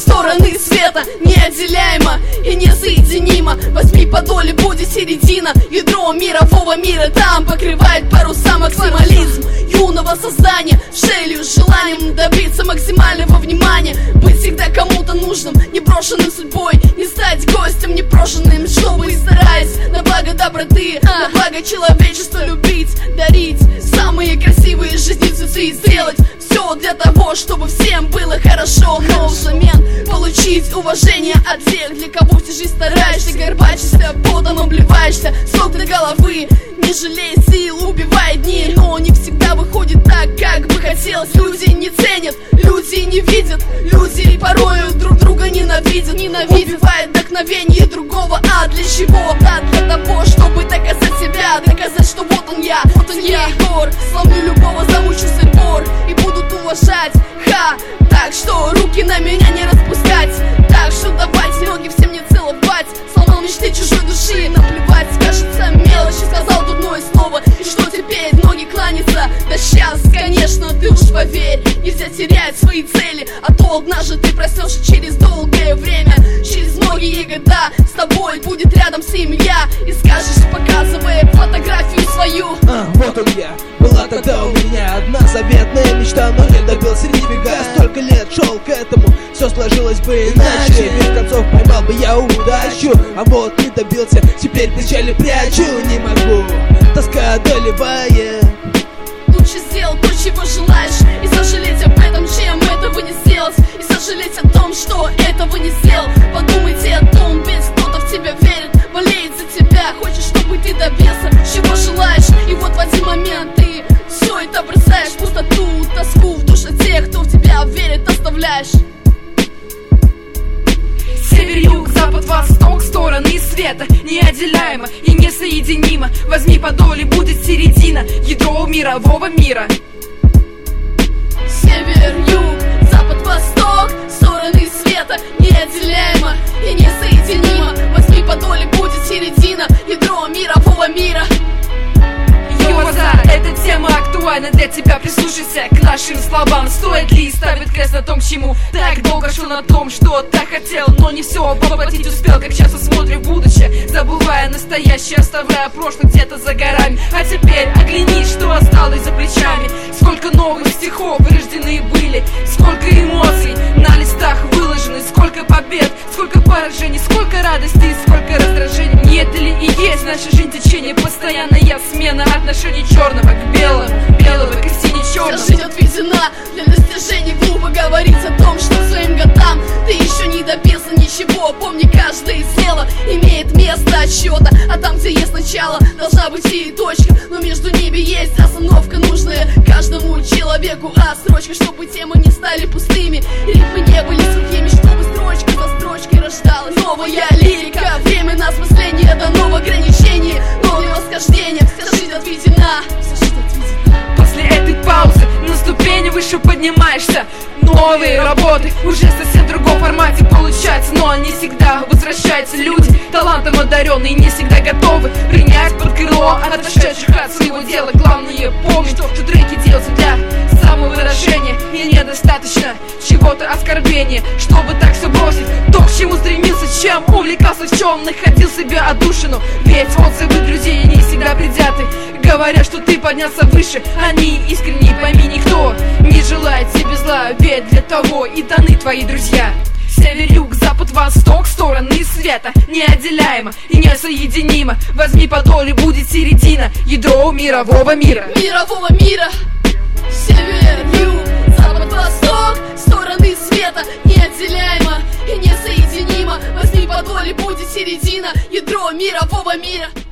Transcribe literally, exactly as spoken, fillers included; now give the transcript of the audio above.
стороны света неотделяемо и несоединимо. Возьми подоль и будет середина. Ядро мирового мира там покрывает паруса максимализм юного создания, шею с желанием добиться максимального внимания. Быть всегда кому-то нужным, не брошенным судьбой, не стать гостем непрошенным, чтобы стараясь на благо доброты, на благо человечества любить, дарить самые красивые жизнецы и сделать все для того, чтобы всем было хорошо, но взамен получить уважение от тех, для кого всю жизнь стараешься, горбачишься, потом обливаешься с ног до головы, не жалей сил, убивай дни, но не всегда выходит так, как бы хотелось. Люди не ценят, люди не видят, люди порою друг друга ненавидят, ненавидят. Убивает вдохновение другого, а для чего? Да для того, чтобы доказать себя, доказать, что вот он я, вот он я, Егор. Сломлю любого, замучу сырбор и будут уважать, ха. Так что руки на меня не распускать, так что давайте ноги всем не целовать. Сломал мечты чужой души, наплевать, кажется мелочи, сказал дурное слово, и что теперь, ноги кланяться? Да сейчас, конечно, ты уж поверь, нельзя терять свои цели, а то однажды ты проснешься через долгое время, через многие года с тобой будет рядом семья, и скажешь, показывая фотографию свою: а, вот он я, была тогда у меня одна заветная мечта, но не добился нифига. Столько лет шел к этому, все сложилось бы иначе, без концов поймал бы я удачу, а вот не добился, теперь печали прячу. Не могу, тоска одолевает. Лучше сделать то, чего желаешь, и сожалеть об этом, чем этого не сделать, и сожалеть о том, что этого не сделал. Подумайте о том, ведь кто-то в тебя верит, болеет за тебя, хочет, чтобы ты добился, чего желаешь. И вот в один момент ты все это бросаешь, пустоту, тоску в душе тех, кто в тебя верит, оставляешь. Север, юг, запад, восток, стороны света неотделяемо и несоединимо. Возьми подоль и будет середина, ядро мирового мира. Север, юг, запад, восток, стороны света неотделяемо и несоединимо. Возьми подоль и будет середина, ядро мирового мира. Йоза, эта тема актуальна для тебя, прислушайся к нашим словам. Стоит ли ставить крест на том, к чему так долго шел, на том, что так хотел, но не все воплотить успел, как часто смотрю в будущее, забывая настоящее, оставляя прошлое где-то за горами. А теперь оглянись, что осталось за плечами. Сколько новых стихов рождены были, сколько эмоций на листах выложены, сколько побед, сколько поражений, сколько радости, сколько раздражений. Нет ли и есть наша жизнь течение, постоянная смена отношений черного к белому, белого к истине черного. Вся жизнь отведена для достижений, глупо говорить о том, что к своим годам ты еще не добился ничего. Помни, каждое дело имеет место отсчета, а там, где есть начало, должна быть и точка, но между ними есть остановка, нужная каждому человеку, а строчка, чтобы темы не стали пустыми, рифмы не были сухими, чтобы строчка за строчкой рождалась новая лирика. Время осмысления дано в ограничении, новые восхождения, вся жизнь отведена, вся жизнь отведена. После этой паузы на ступени выше поднимаешься. Новые работы уже в совсем другом формате получается, но они всегда возвращаются. Люди талантом одаренные не всегда готовы принять под крыло отошедших от своего дела. Главное помни, что в треки делаются для самовыражения, и недостаточно чего-то оскорбления, чтобы так все бросить. То, к чему стремился, чем увлекался, в чем находил себе отдушину. Ведь отзывы друзей не всегда предвзяты, говорят, что ты поднялся выше, они искренне, пойми, никто не желает тебе зла, ведь для того и даны твои друзья. Север, юг, запад, восток, стороны света неотделяемо и несоединимо. Возьми подоль и будет середина, ядро мирового мира. Мирового мира. Север, юг, запад, восток, стороны света неотделяемо и несоединимо. Возьми подоль и будет середина, ядро мирового мира.